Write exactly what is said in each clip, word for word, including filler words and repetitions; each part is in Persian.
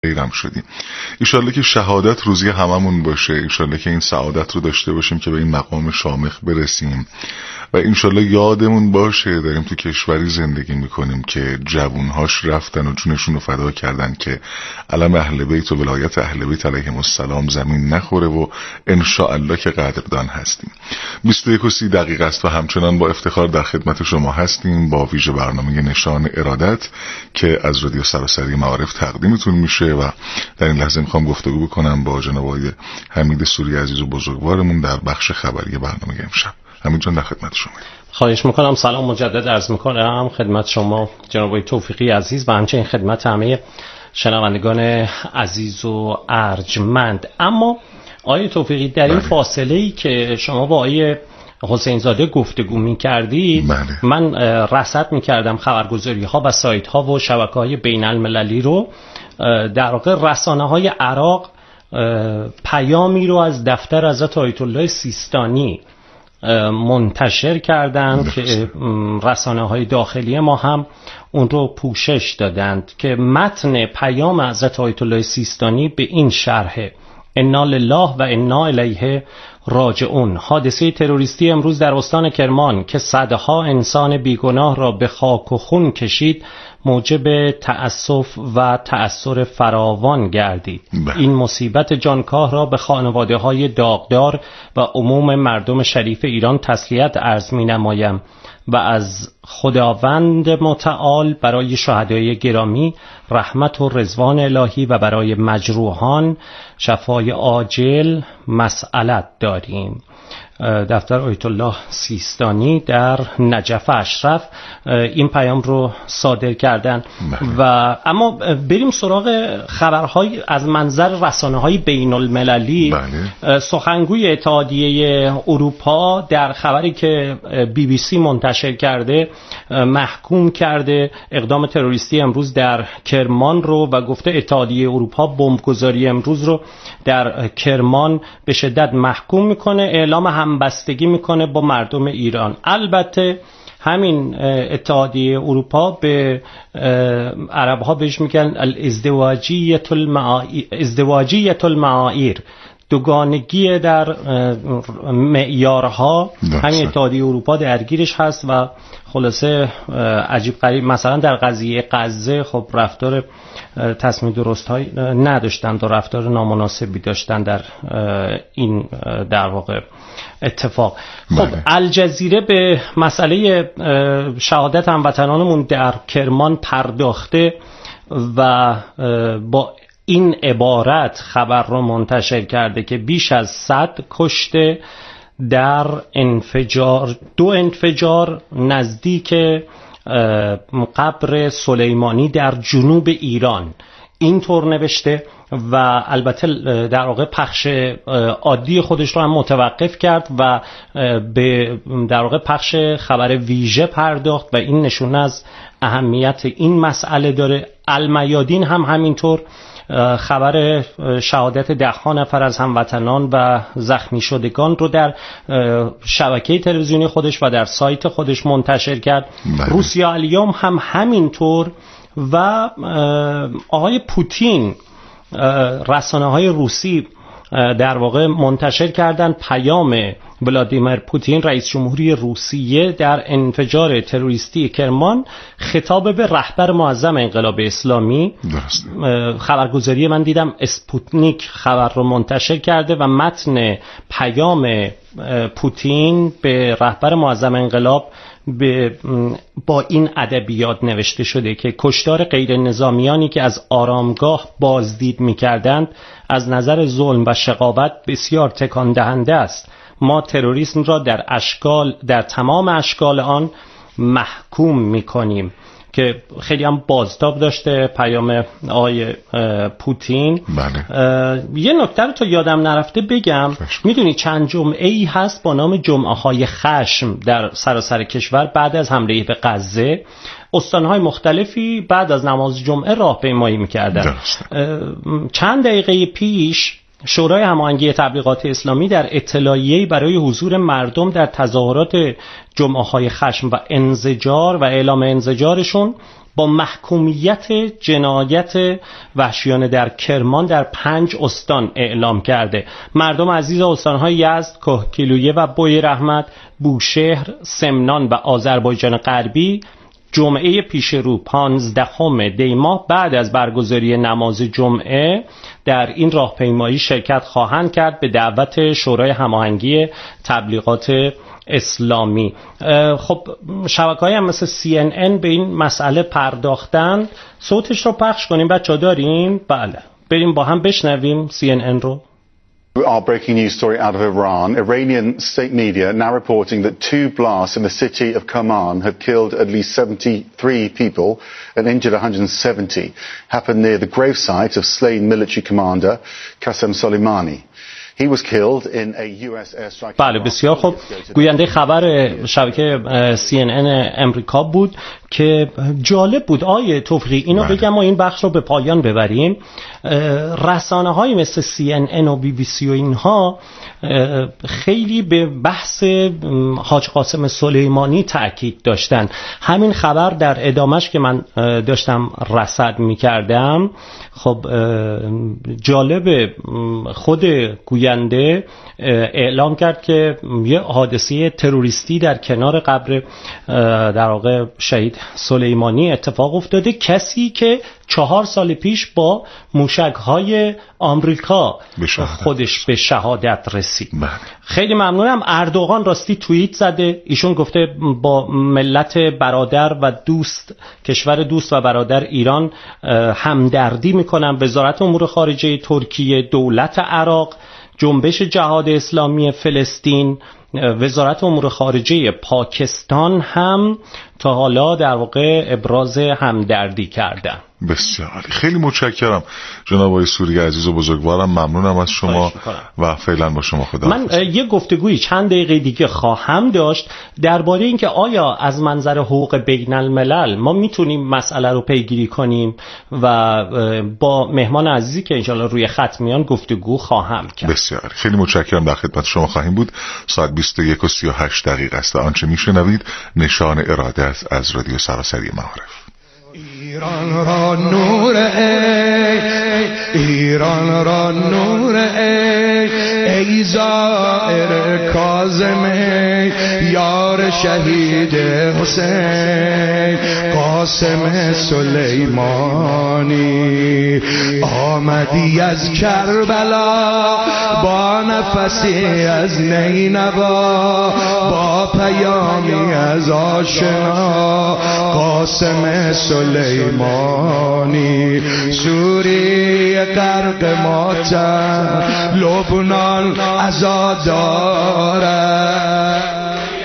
غیرم شدیم. ایشالله که شهادت روزی هممون باشه، ایشالله که این سعادت رو داشته باشیم که به این مقام شامخ برسیم و انشالله یادمون باشه داریم تو کشوری زندگی میکنیم که جوونهاش رفتن و جونشون رو فدا کردن که علم اهل بیت و ولایت اهل بیت علیهم السلام زمین نخوره و انشاءالله که قدردان هستیم. بیست و یک و سی دقیقه است و همچنان با افتخار در خدمت شما هستیم با ویژه برنامه نشان ارادت که از رادیو سراسری معارف تقدیمتون میشه و در این لحظه میخوام گفتگو بکنم با جناب آقای حمید سوری عزیز و بزرگوارمون در بخش خبری برنامه امشب. حمید جان در خدمت شما. خواهش میکنم. سلام مجدد عرض میکنم خدمت شما جناب آقای توفیقی عزیز و همچنین خدمت همه شنوندگان عزیز و ارجمند. اما آقای توفیقی در این فاصله ای که شما با آقای حسین زاده گفتگو می‌کردید من رصد می‌کردم خبرگزاری‌ها و سایت‌ها و شبکه‌های بین‌المللی رو. در واقع رسانه‌های عراق پیامی رو از دفتر حضرت آیت الله سیستانی منتشر کردند که رسانه‌های داخلی ما هم اون رو پوشش دادند که متن پیام حضرت آیت الله سیستانی به این شرحه: انا لله و انا الیه راجعون. حادثه تروریستی امروز در استان کرمان که صدها انسان بیگناه را به خاک و خون کشید موجب تأسف و تأثر فراوان گردید. این مصیبت جانکاه را به خانواده های داغدار و عموم مردم شریف ایران تسلیت عرض می نمایم و از خداوند متعال برای شهدای گرامی رحمت و رضوان الهی و برای مجروحان شفای عاجل مسئلت داریم. دفتر آیت الله سیستانی در نجف اشرف این پیام رو صادر کردن. و اما بریم سراغ خبرهای از منظر رسانه‌های بین المللی. سخنگوی اتحادیه اروپا در خبری که بی بی سی منتشر کرده محکوم کرده اقدام تروریستی امروز در کرمان رو و گفته اتحادیه اروپا بمبگذاری امروز رو در کرمان به شدت محکوم میکنه، اعلام همبستگی میکنه با مردم ایران. البته همین اتحادیه اروپا به عربها بهش میگن الازدواجیت المعایر، ازدواجیت المعایر، دوگانگی در معیارها. همین اتحادیه اروپا درگیرش هست و خلاصه عجیب غریب مثلا در قضیه غزه خب رفتار تصمیم درست های نداشتند و رفتار نامناسبی داشتن در این در واقع اتفاق. خب الجزیره به مسئله شهادت هموطنانمون در کرمان پرداخته و با این عبارت خبر رو منتشر کرده که بیش از صد کشته در انفجار دو انفجار نزدیک قبر سلیمانی در جنوب ایران. اینطور نوشته و البته در واقع پخش عادی خودش رو هم متوقف کرد و به در واقع پخش خبر ویژه پرداخت و این نشونه از اهمیت این مسئله داره. المیادین هم همینطور خبر شهادت ده نفر از هموطنان و زخمی شدگان رو در شبکه تلویزیونی خودش و در سایت خودش منتشر کرد. روسیه الیوم هم همینطور و آقای پوتین، رسانه‌های روسی در واقع منتشر کردن پیام ولادیمیر پوتین رئیس جمهوری روسیه در انفجار تروریستی کرمان خطاب به رهبر معظم انقلاب اسلامی. خبرگزاری من دیدم اسپوتنیک خبر رو منتشر کرده و متن پیام پوتین به رهبر معظم انقلاب به با این ادبیات نوشته شده که کشتار غیر نظامیانی که از آرامگاه بازدید می‌کردند از نظر ظلم و شقاوت بسیار تکان دهنده است. ما تروریسم را در اشکال در تمام اشکال آن محکوم می‌کنیم. که خیلی هم بازتاب داشته پیام آقای پوتین. بله. یه نکته رو تا یادم نرفته بگم، میدونی چند جمعه ای هست با نام جمعه های خشم در سراسر کشور بعد از حمله به غزه استانهای مختلفی بعد از نماز جمعه راهپیمایی میکردن. چند دقیقه پیش شورای هماهنگی تبلیغات اسلامی در اطلاعیه‌ای برای حضور مردم در تظاهرات جمعه‌های خشم و انزجار و اعلام انزجارشون با محکومیت جنایت وحشیانه در کرمان در پنج استان اعلام کرده. مردم عزیز استان‌های یزد، کهگیلویه و بوی رحمت، بوشهر، سمنان و آذربایجان غربی جمعه پیش رو پانزدهم دی ماه بعد از برگزاری نماز جمعه در این راهپیمایی شرکت خواهند کرد به دعوت شورای هماهنگی تبلیغات اسلامی. خب شبکه‌های هم مثل سی ان ان به این مسئله پرداختن. صوتش رو پخش کنیم بچه‌ها؟ داریم؟ بله بریم با هم بشنویم سی ان ان رو. Our breaking news story out of Iran. Iranian state media now reporting that two blasts in the city of Kerman have killed at least seventy-three people and injured one hundred seventy. Happened near the gravesite of slain military commander Qasem Soleimani. He was killed in a U S airstrike. بله بسیار خوب. گوینده خبر شبکه سی ان ان امریکا بود که جالب بود. آیه توفیقی اینو بگم و این بخش رو به پایان ببریم. رسانه های مثل سی ان ان و بی بی سی و اینها خیلی به بحث حاج قاسم سلیمانی تأکید داشتن. همین خبر در ادامش که من داشتم رصد می‌کردم، خب جالب، خود گوینده اعلام کرد که یه حادثه تروریستی در کنار قبر در واقع شهید سلیمانی اتفاق افتاده. کسی که چهار سال پیش با موشک‌های آمریکا خودش به شهادت رسید. بله. خیلی ممنونم. اردوغان راستی توییت زده، ایشون گفته با ملت برادر و دوست، کشور دوست و برادر ایران همدردی میکنم. وزارت امور خارجه ترکیه، دولت عراق، جنبش جهاد اسلامی فلسطین، وزارت امور خارجه پاکستان هم تا حالا در واقع ابراز همدردی کردن. بسیار خیلی متشکرم جناب آقای سوری عزیز و بزرگوارم. ممنونم از شما و فعلا با شما خدا. من یه گفتگویی چند دقیقه دیگه خواهم داشت درباره اینکه آیا از منظر حقوق بین الملل ما میتونیم مسئله رو پیگیری کنیم و با مهمان عزیزی که انشالله روی خط میان گفتگو خواهم کرد. بسیار خیلی متشکرم. در خدمت شما خواهیم بود. ساعت بیست و یک و سی و هشت دقیقه است. آنچه میشنوید نشان اراده است از رادیو سراسری معارف. ایران را نور ای ایران را نور ای ای زائر کاظم یار شهید حسین قاسم سلیمانی آمدی از کربلا با نفسی از نینوا با پیامی از آشنا قاسم سلیمانی سوریه غرق ماتم لبنان عزادارد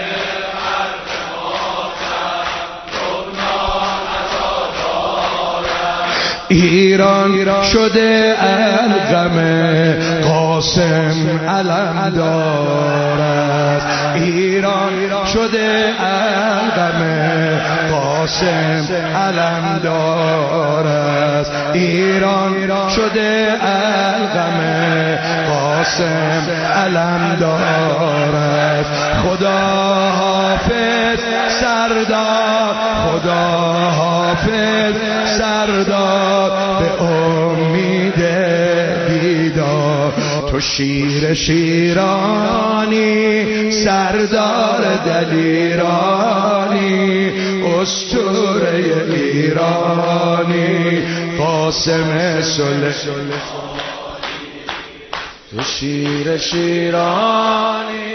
ایران شده الغم قاسم علم دارد ایران شده الغم قاسم علم دارد ایران شده الغم قاسم علم دارد خدا حافظ سردار خدا حافظ سردار به امید دیدار تو شیر شیرانی سردار دلیرانی اسطوره ایرانی قاسم سلیمانی تو شیر شیرانی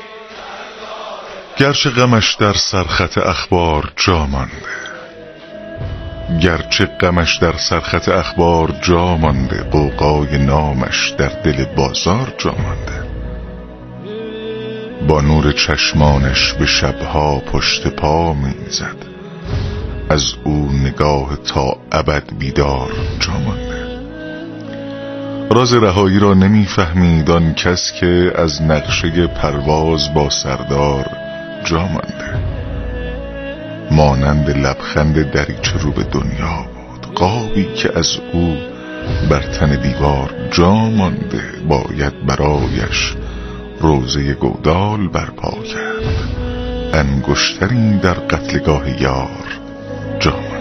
گرچه غمش در سرخط اخبار جا مانده گرچه غمش در سرخط اخبار جا مانده غوغای نامش در دل بازار جا مانده با نور چشمانش به شبها پشت پا میزد از او نگاه تا ابد بیدار جا مانده راز رهایی را نمیفهمید آن کس که از نقشه پرواز با سردار جا مانده مانند لبخند دریچه رو به دنیا بود قابی که از او بر تن دیوار جا مانده، باید برایش روزه گودال برپا کرد. انگشتری در قتلگاه یار جا مانده.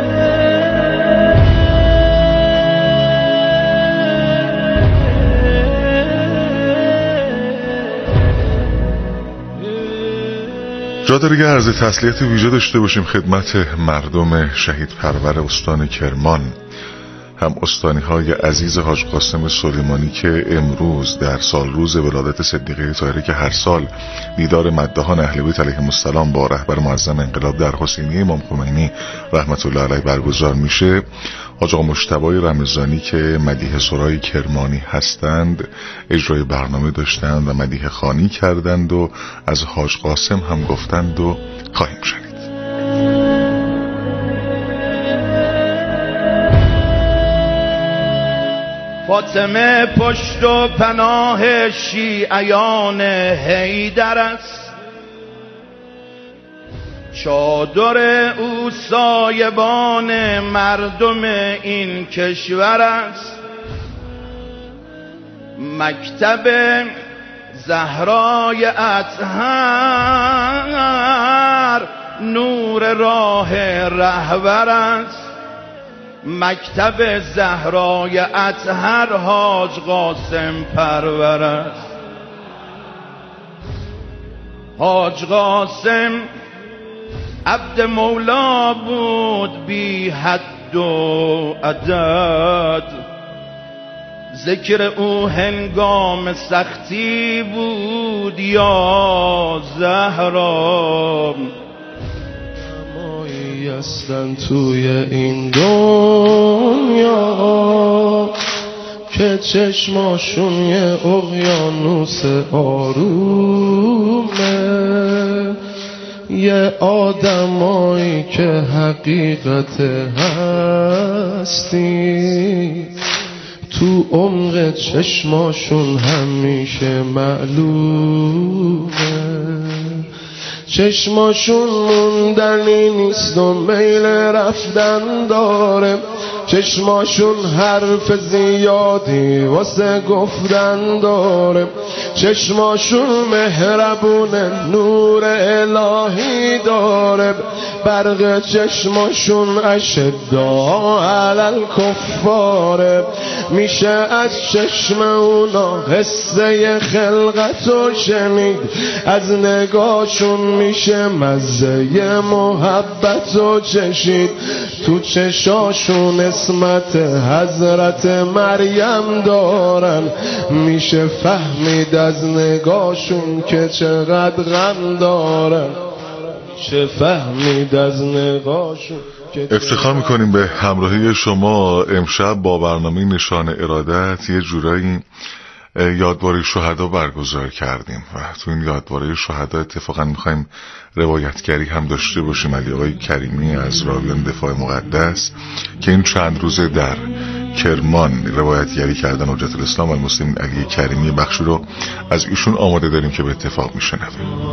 جا داره یه عرض تسلیت ویژه داشته باشیم خدمت مردم شهید پرور استان کرمان، هم استانی های عزیز حاج قاسم سلیمانی که امروز در سال روز ولادت صدیقه طاهره که هر سال دیدار مداحان اهل بیت علیهم السلام با رهبر معظم انقلاب در حسینیه امام خمینی رحمت الله علیه برگزار میشه، حاج آقا مجتبی رمضانی که مدیح سرای کرمانی هستند اجرای برنامه داشتند و مدیح خوانی کردند و از حاج قاسم هم گفتند و خواهیم شنید. فاطمه پشت و پناه شیعیان حیدر است، چادر او سایبان مردم این کشور است. مکتب زهرای اطهر نور راه رهبر است. مکتب زهرای اطهر حاج قاسم پرور است. حاج قاسم عبد مولا بود بی حد و عدد، ذکر او هنگام سختی بود یا زهرا. مایی هستن توی این دنیا که چشماشون یه اقیانوس آرومه، یه آدمایی که حقیقت هستی تو عمق چشماشون همیشه معلومه. چشماشون موندنی نیست و میل رفتن داره، چشماشون حرف زیادی واسه گفتن داره، چشماشون مهربونه نور الهی داره، برق چشماشون اشداء علی الکفاره. میشه از چشم اونا حسه خلقتو شنید، از نگاهشون میشه مزه محبتو چشید، تو چشاشون اسمت حضرت مریم دارن، میشه فهمید از نگاهشون که چقدر غم دارن، میشه فهمید از نگاهشون. افتخار میکنیم به همراهی شما امشب با برنامه نشان ارادت. یه جورایی یادواره شهدا برگزار کردیم و تو این یادواره شهدا اتفاقا میخوایم روایتگری هم داشته باشیم. علی آقای کریمی از راویان دفاع مقدس که این چند روزه در کرمان روایتگری کردن حجت الاسلام و المسلمین علی کریمی، بخشی رو از ایشون آماده داریم که به اتفاق میشنویم.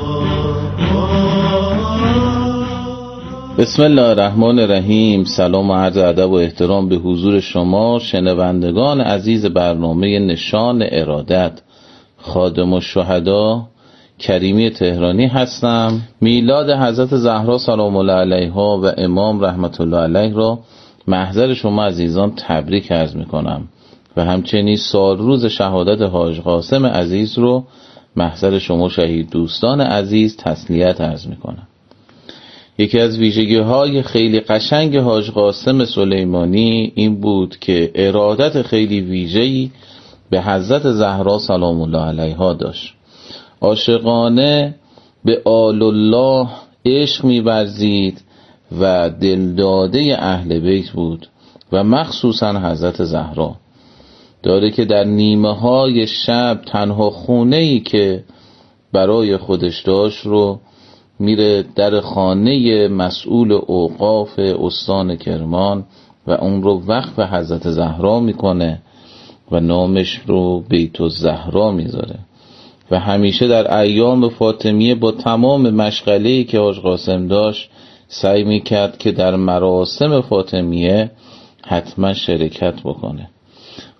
بسم الله الرحمن الرحیم. سلام و عرض ادب و احترام به حضور شما شنوندگان عزیز برنامه نشان ارادت. خادم الشهدا کریمی تهرانی هستم. میلاد حضرت زهرا سلام الله علیها و امام رحمت الله علیه را محضر شما عزیزان تبریک عرض میکنم و همچنین سال روز شهادت حاج قاسم عزیز رو محضر شما شهید دوستان عزیز تسلیت عرض میکنم. یکی از ویژگی های خیلی قشنگ حاج قاسم سلیمانی این بود که ارادت خیلی ویژه‌ای به حضرت زهرا سلام الله علیها داشت. عاشقانه به آل الله عشق می‌ورزید و دلداده اهل بیت بود و مخصوصا حضرت زهرا. داره که در نیمه های شب تنها خونه‌ای که برای خودش داشت رو میره در خانه مسئول اوقاف استان کرمان و اون رو وقف حضرت زهرا میکنه و نامش رو بیت الزهرا میذاره و همیشه در ایام فاطمیه با تمام مشغله‌ای که حاج قاسم داشت سعی میکرد که در مراسم فاطمیه حتما شرکت بکنه.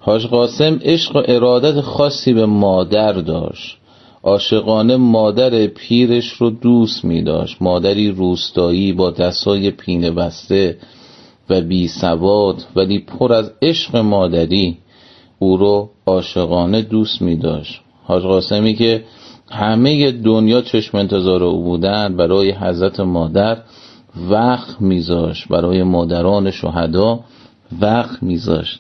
حاج قاسم عشق و ارادت خاصی به مادر داشت. عاشقانه مادر پیرش رو دوست می داشت. مادری روستایی با دستای پینه بسته و بی سواد ولی پر از عشق مادری او رو عاشقانه دوست می داشت. حاج قاسمی که همه دنیا چشم انتظار او بودن، برای حضرت مادر وقت میذاشت، برای مادران شهدا وقت میذاشت.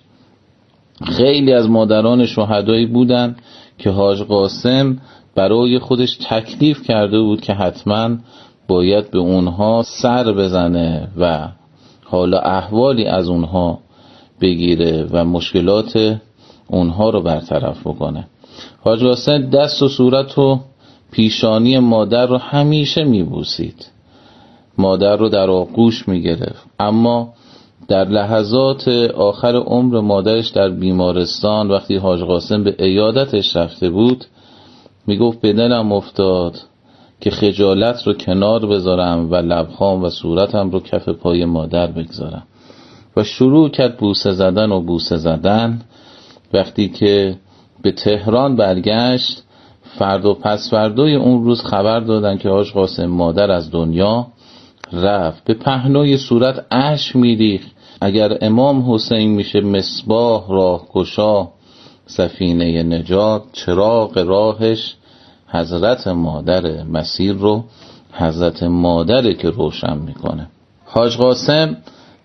خیلی از مادران شهدایی بودن که حاج قاسم برای خودش تکلیف کرده بود که حتما باید به اونها سر بزنه و حالا احوالی از اونها بگیره و مشکلات اونها رو برطرف بکنه. حاج قاسم دست و صورت و پیشانی مادر رو همیشه میبوسید، مادر رو در آغوش میگرفت. اما در لحظات آخر عمر مادرش در بیمارستان وقتی حاج قاسم به عیادتش رفته بود میگفت به دلم افتاد که خجالت رو کنار بذارم و لبخام و صورتم رو کف پای مادر بگذارم و شروع کرد بوسه زدن و بوسه زدن. وقتی که به تهران برگشت، فرد و پس فردای اون روز خبر دادن که حاج قاسم مادر از دنیا رفت. به پهنای صورت اشک میریخت. اگر امام حسین میشه مصباح راهگشا سفینه نجات، چراغ راهش حضرت مادر، مسیر رو حضرت مادره که روشن میکنه. حاج قاسم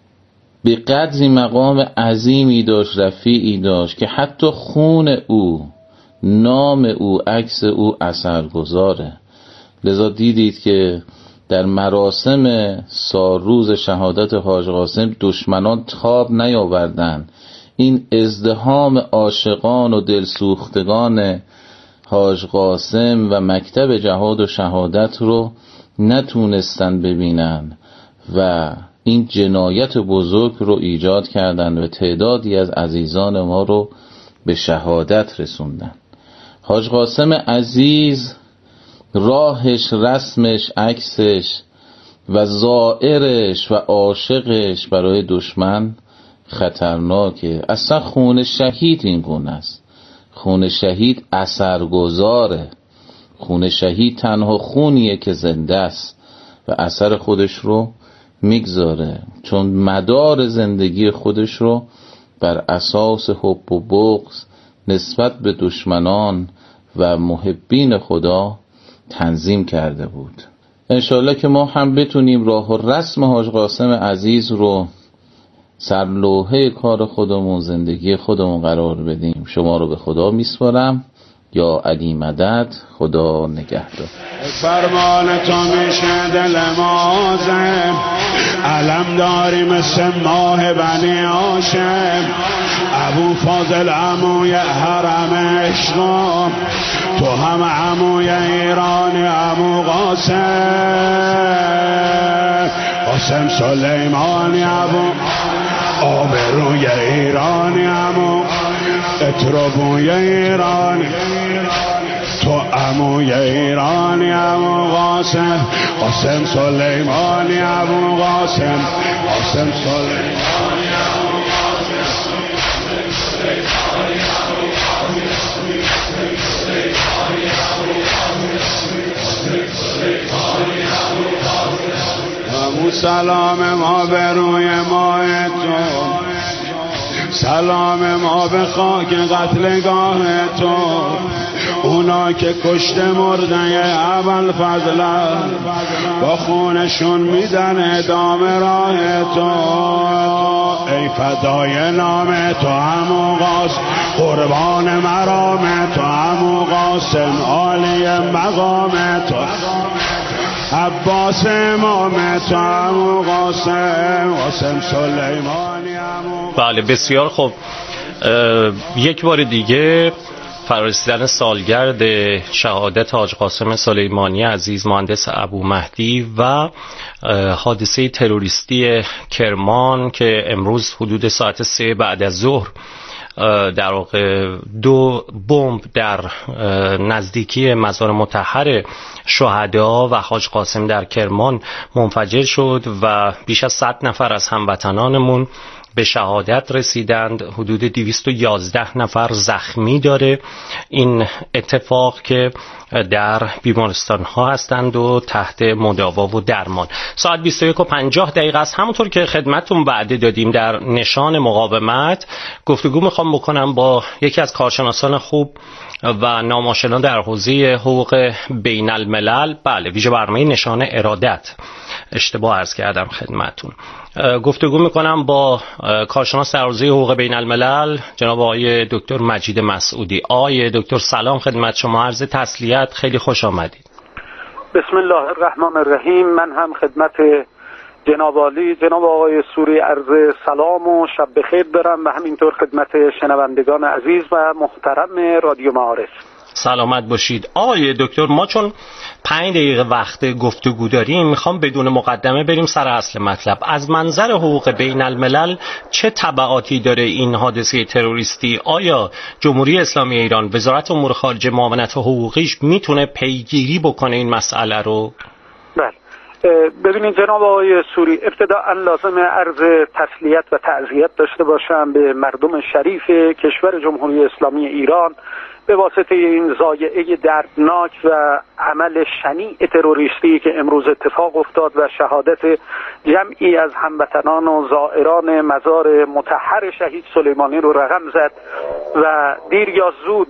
به قدری مقام عظیمی داشت، رفیعی داشت که حتی خون او، نام او، عکس او اثرگذاره. لذا دیدید که در مراسم سالروز شهادت حاج قاسم دشمنان تاب نیاوردند. این ازدحام عاشقان و دلسوختگان حاج قاسم و مکتب جهاد و شهادت رو نتونستن ببینن و این جنایت بزرگ رو ایجاد کردن و تعدادی از عزیزان ما رو به شهادت رسوندن. حاج قاسم عزیز راهش، رسمش، عکسش و زائرش و عاشقش برای دشمن خطرناکه. اصلا خون شهید این گونه است. خون شهید اثرگذاره. خون شهید تنها خونیه که زنده است و اثر خودش رو میگذاره، چون مدار زندگی خودش رو بر اساس حب و بغض نسبت به دشمنان و محبین خدا تنظیم کرده بود. انشالله که ما هم بتونیم راه و رسم حاج قاسم عزیز رو سرلوحه کار خودمون، زندگی خودمون قرار بدیم. شما رو به خدا میسپارم. یا علی مدد. خدا نگهدار. فرمان تو میشه دل مازم، علم داری مثل ماه بنی هاشم، ابو فاضل عموی حرم عشقم، تو هم عموی ایرانی عمو قاسم، قاسم سلیمانی عمو آبروی ایرانی عمو، اترابوی ایرانی، تو عموی ایرانی عمو قاسم، قاسم سلیمانی عمو قاسم، قاسم سلیمانی عمو قاسم. سلام ما به روی ماه تو، سلام ما به خاک قتلگاه تو، اونا که کشته مرده اول فضل با خونشون میدن ادام راه تو. ای فدای نام تو عمو قاسم، قربان مرام تو عمو قاسم، عالی مقام تو عباس امام تو عمو قاسم، قاسم سلیمانی عمو. بله بسیار خوب. یک بار دیگه فرارسیدن سالگرد شهادت حاج قاسم سلیمانی عزیز مهندس ابو مهدی و حادثه تروریستی کرمان که امروز حدود ساعت سه بعد از ظهر در واقع دو بمب در نزدیکی مزار مطهر شهدا و حاج قاسم در کرمان منفجر شد و بیش از صد نفر از هموطنانمون به شهادت رسیدند. حدود دویست و یازده نفر زخمی داره این اتفاق که در بیمارستان ها هستند و تحت مداوا و درمان. ساعت بیست و یک و پنجاه دقیقه است. همونطور که خدمتتون وعده دادیم در نشان مقاومت گفتگو میخوام بکنم با یکی از کارشناسان خوب و نامآشنا در حوزه حقوق بین الملل، بله ویژه برنامه نشان ارادت، اشتباه عرض کردم خدمتتون. گفتگو میکنم با کارشناس در حوزه حقوق بین الملل جناب آقای دکتر مجید مسعودی. آقای دکتر سلام خدمت شما، عرض تسلیت، خیلی خوش آمدید. بسم الله الرحمن الرحیم. من هم خدمت جناب عالی جناب آقای سوری عرض سلام و شب بخیر دارم و همینطور خدمت شنوندگان عزیز و محترم رادیو معارف. سلامت باشید. آقای دکتر ما چون پنج دقیقه وقت گفتگو داریم میخوام بدون مقدمه بریم سر اصل مطلب. از منظر حقوق بین الملل چه تبعاتی داره این حادثه تروریستی؟ آیا جمهوری اسلامی ایران، وزارت امور خارجه، معاونت حقوقیش میتونه پیگیری بکنه این مسئله رو؟ بله. ببینید جناب آقای سوری، ابتداءً لازم عرض تسلیت و تعزیت داشته باشم به مردم شریف کشور جمهوری اسلامی ایران به واسطه این ضایعه دردناک و عمل شنیع تروریستی که امروز اتفاق افتاد و شهادت جمعی از هموطنان و زائران مزار مطهر شهید سلیمانی رو رقم زد و دیر یا زود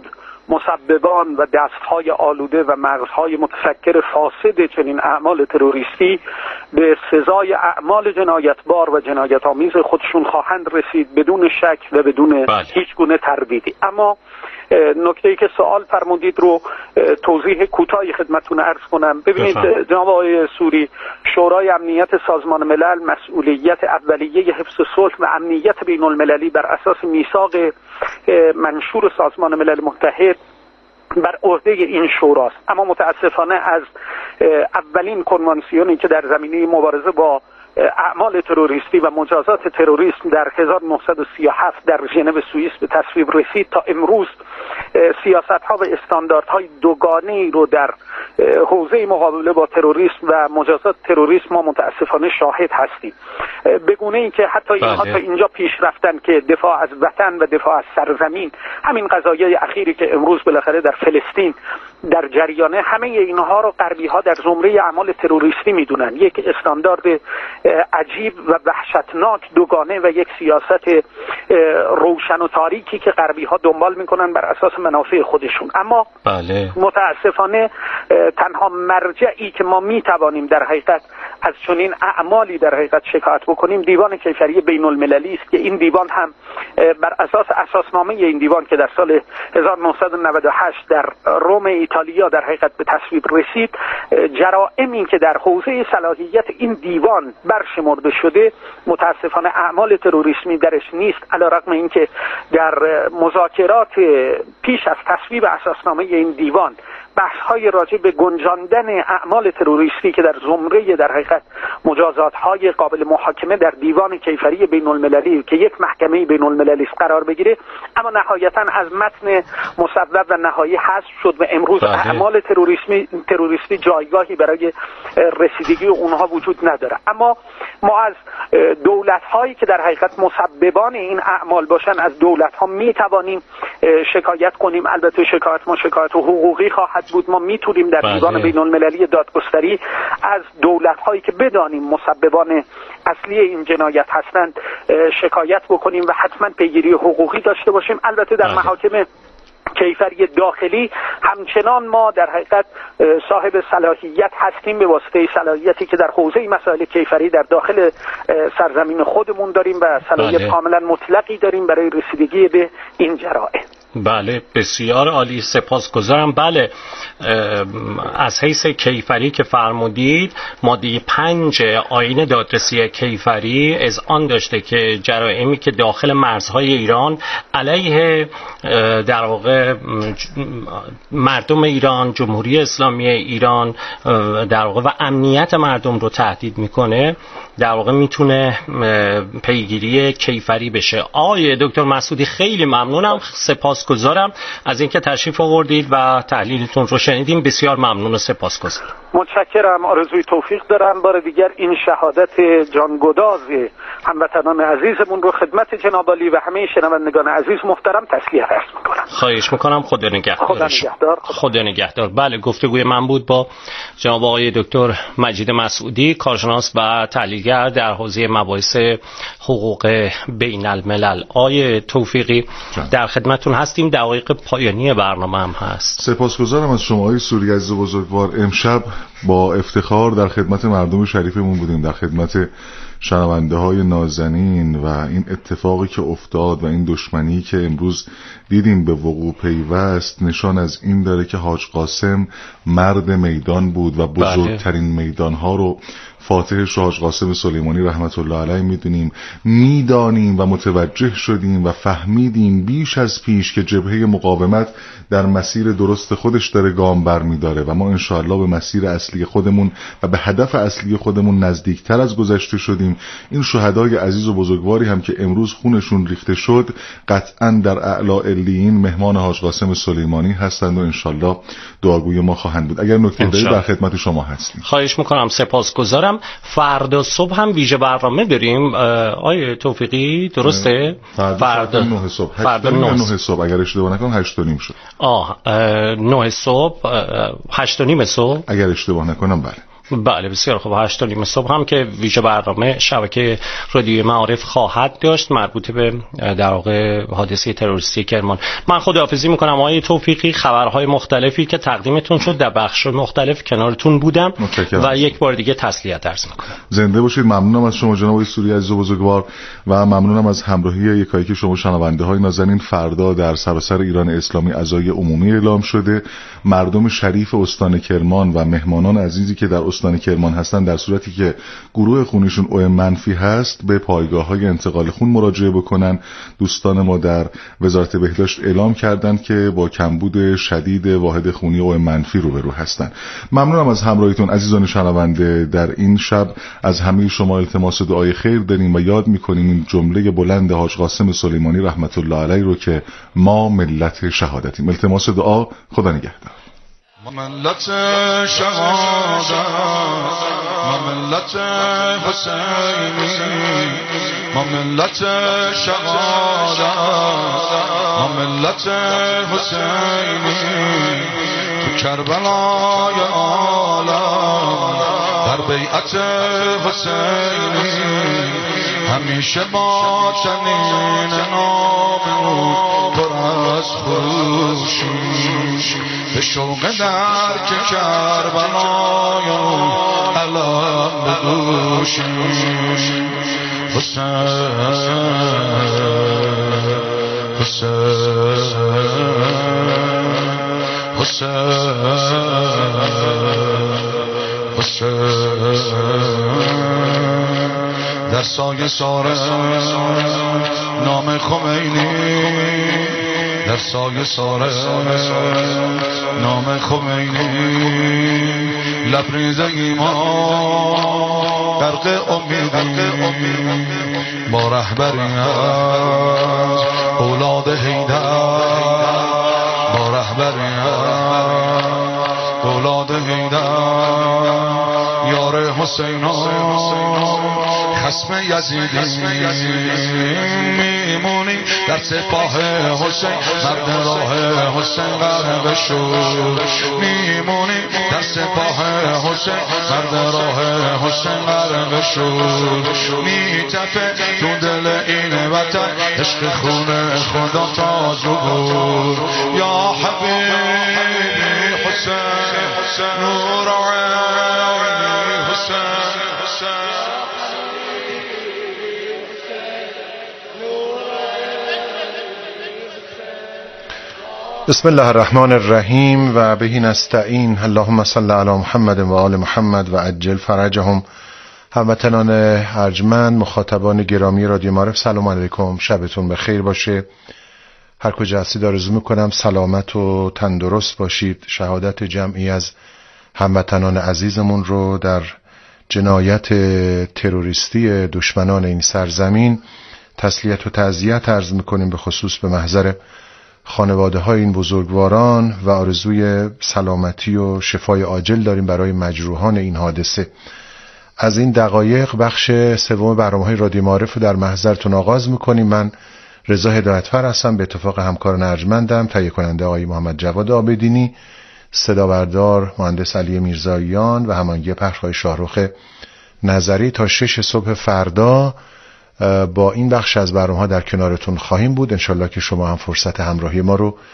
مسببان و دستهای آلوده و مغزهای متفکر فاسد چنین اعمال تروریستی به سزای اعمال جنایتبار و جنایت‌آمیز خودشون خواهند رسید بدون شک و بدون بله. هیچ گونه تردیدی. اما نکته‌ای که سوال فرمودید رو توضیح کوتاهی خدمتتون عرض کنم. ببینید جناب آقای سوری، شورای امنیت سازمان ملل مسئولیت اولیه حفظ صلح و امنیت بین المللی بر اساس میثاق منشور سازمان ملل متحد بر عهده این شوراست. اما متاسفانه از اولین کنوانسیونی که در زمینه مبارزه با اعمال تروریستی و مجازات تروریسم در هزار و نهصد و سی و هفت در ژنو سوئیس به تصویب رسید تا امروز سیاست‌ها و استانداردهای دوگانه‌ای رو در حوزه مقابله با تروریسم و مجازات تروریسم ما متاسفانه شاهد هستیم. به گونه‌ای که حتی اینها تا اینجا پیش رفتن که دفاع از وطن و دفاع از سرزمین، همین قضایای اخیری که امروز بالاخره در فلسطین در جریانه، همه اینها رو غربی‌ها در زمره اعمال تروریستی میدونن. یک استاندارد عجیب و وحشتناک دوگانه و یک سیاست روشن و تاریکی که غربی‌ها دنبال میکنن بر اساس منافع خودشون. اما بله. متاسفانه تنها مرجعی که ما میتوانیم در حقیقت از چنین اعمالی در حقیقت شکایت بکنیم دیوان کیفری بین المللی است که این دیوان هم بر اساس اساسنامه این دیوان که در سال هزار و نهصد و نود و هشت در روم ایتالیا در حقیقت به تصویب رسید، جرائمی که در حوزه صلاحیت این دیوان برشمرده شده متاسفانه اعمال تروریسمی درش نیست، علیرغم اینکه در مذاکرات پیش از تصویب اساسنامه این دیوان بحث‌های راجع به گنجاندن اعمال تروریستی که در زمره در حقیقت مجازات‌های قابل محاکمه در دیوان کیفری بین المللی که یک محکمه بین المللی است قرار بگیره، اما نهایتاً از متن مصوب و نهایی حذف شد و امروز بله. اعمال تروریسمی تروریستی جایگاهی برای رسیدگی اونها وجود نداره. اما ما از دولت‌هایی که در حقیقت مسببان این اعمال باشن از دولت‌ها می‌توانیم شکایت کنیم. البته شکایت ما شکایت حقوقی خواهد بود. ما میتونیم در دیوان بین المللی دادگستری از دولت هایی که بدانیم مسببان اصلی این جنایت هستند شکایت بکنیم و حتما پیگیری حقوقی داشته باشیم. البته در محاکم کیفری داخلی همچنان ما در حقیقت صاحب صلاحیت هستیم به واسطه صلاحیتی که در حوزه مسائل کیفری در داخل سرزمین خودمون داریم و صلاحیت کاملا مطلقی داریم برای رسیدگی به این جرائم. بله بسیار عالی، سپاسگزارم. بله از حیث کیفری که فرمودید ماده پنج آیین دادرسی کیفری از آن داشته که جرائمی که داخل مرزهای ایران علیه در واقع مردم ایران، جمهوری اسلامی ایران در واقع و امنیت مردم رو تهدید میکنه، در واقع میتونه پیگیری کیفری بشه. آقای دکتر مسعودی خیلی ممنونم، سپاسگزارم از اینکه تشریف آوردید و تحلیلتون رو شنیدیم. بسیار ممنون و سپاسگزارم. متشکرم، آرزوی توفیق دارم. بار دیگر این شهادت جانگداز هموطنان عزیزمون رو خدمت جناب عالی و همه شنوندگان عزیز محترم تسلیت عرض میکنم. خواهش میکنم. خدا نگهدار. خدا نگهدار. خدا نگهدار. بله، گفتگوی من بود با جناب آقای دکتر مجید مسعودی، کارشناس و تحلیلگر در حوزه مباحث حقوق بین الملل. آقای توفیقی جان. در خدمتتون هستیم، دقایق پایانی برنامه هم هست. سپاسگزارم از شما آقای سوری عزیز و بزرگوار. امشب با افتخار در خدمت مردم شریفمون بودیم، در خدمت شنونده های نازنین و این اتفاقی که افتاد و این دشمنی که امروز دیدیم به وقوع پیوست نشان از این داره که حاج قاسم مرد میدان بود و بزرگترین میدان ها رو فاتحش حاج قاسم سلیمانی رحمت الله علیه میدونیم، میدانیم و متوجه شدیم و فهمیدیم بیش از پیش که جبهه مقاومت در مسیر درست خودش داره گام برمیداره و ما انشاءالله به مسیر اصلی خودمون و به هدف اصلی خودمون نزدیکتر از گذشته شدیم. این شهدای عزیز و بزرگواری هم که امروز خونشون ریخته شد قطعا در اعلی علیین مهمان حاج قاسم سلیمانی هستند و انشاءالله دعاگوی ما خواهند بود. اگر نکته دارید در خدمت شما هستیم. خواهش میکنم، سپاسگزارم. فردا صبح هم ویژه برنامه داریم آیه توفیقی، درسته؟ فردا, فردا نه صبح فردا نه صبح اگر اشتباه نکنم هشت و نیم شد. آه نه صبح هشت و نیم صبح اگر اشتباه نکنم. بله بله بسیار خوب. هشت و نیم صبح هم که ویژه برنامه شبکه رادیوی معارف خواهد داشت مربوط به در واقع حادثه تروریستی کرمان. من خداحافظی میکنم آقای توفیقی. خبرهای مختلفی که تقدیمتون شد در بخش مختلف کنارتون بودم و یک بار دیگه تسلیت عرض میکنم. زنده باشید. ممنونم از شما جناب سوری عزیز و بزرگوار و ممنونم از همراهی یکایک شما شنونده های نازنین. فردا در سراسر ایران اسلامی عزای عمومی اعلام شده. مردم شریف استان کرمان و مهمانان عزیزی که در استان کرمان هستن در صورتی که گروه خونیشون او منفی هست به پایگاه‌های انتقال خون مراجعه بکنن. دوستان ما در وزارت بهداشت اعلام کردند که با کمبود شدید واحد خونی او منفی روبرو هستن. ممنونم از همراهیتون عزیزان شنونده. در این شب از همه شما التماس دعای خیر داریم و یاد می‌کنیم این جمله بلند حاج قاسم سلیمانی رحمت الله علیه رو که ما ملت شهادتیم. التماس دعا. خدا نگهدار. ما ملت شهادت، ما ملت حسینی، ما ملت شهادت، ما ملت حسینی، تو کربلای عالم در بیعت حسینی همیشه با چنین ناممون پر از خروشی به شوق درک کربلای علم بگوشی. حسین حسین حسین حسین در سایه ساره نام خمینی، در سایه ساره نام خمینی، لبریز ایمان غرق امیدی با رهبری از اولاد حیدر، با رهبری از اولاد حیدر یار حسین خصم یزیدی میمونیم در سپاه حسین، مرد راه حسین غرق شد میمونیم در سپاه حسین، مرد راه حسین غرق شد میتپه تو دل این وطن عشق خون خدا تاج و گل. یا حبیبی حسین نور عینی حسین بسم الله الرحمن الرحیم و بهی نستعین. اللهم صل علی محمد و آل محمد و عجل فرجهم. هموطنان ارجمند، مخاطبان گرامی رادیو معارف، سلام علیکم، شبتون بخیر باشه. هر کجا هستید آرزو میکنم سلامت و تندرست باشید. شهادت جمعی از هموطنان عزیزمون رو در جنایت تروریستی دشمنان این سرزمین تسلیت و تعزیت عرض میکنیم، به خصوص به محضر خانواده های این بزرگواران و آرزوی سلامتی و شفای عاجل داریم برای مجروحان این حادثه. از این دقایق بخش سوم برنامه‌های رادیو معارف رو در محضرتون آغاز میکنیم. من رضا هدایتفر هستم، به اتفاق همکار ارجمندم، تهیه کننده آقای محمد جواد آبدینی، صدا بردار مهندس علی میرزاییان و هماهنگی پخش‌های شاهرخ نظری. تا شش صبح فردا با این بخش از برنامه‌ها در کنارتون خواهیم بود. انشالله که شما هم فرصت همراهی ما رو